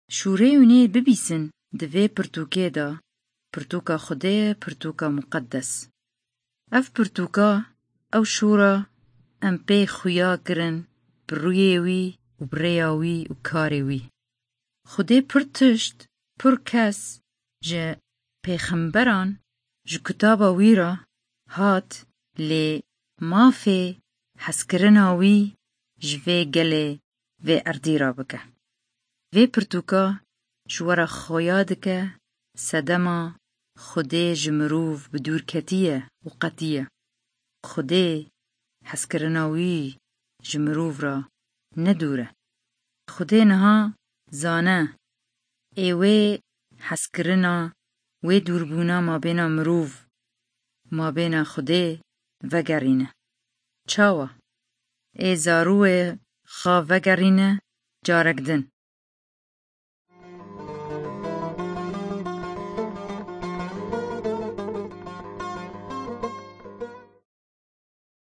شوره ونی ببیسن دوی پرتوکه دا پرتوکا خدای پرتوکا مقدس. اف پرتوکا او شورا ام پی خویا کرن بروی وی و بریاوی و کاری وی. خدای پرتشت پر کس جه پیغمبران جو کتابا وی را هات لی مافی حسکرناوی جوی گله و اردی را بکه. وی پرتوکا جوارا خویا دکه سدما خدای جمروف بدور کتیه و قطیه. خدای حسکرناوی جمروف را ندوره. خدای نها زانه ایوه حسکرنا و دوربونا ما بین مروف ما بین خدای وگرینه. چاوا ای زاروه خواه وگرینه جارکدن.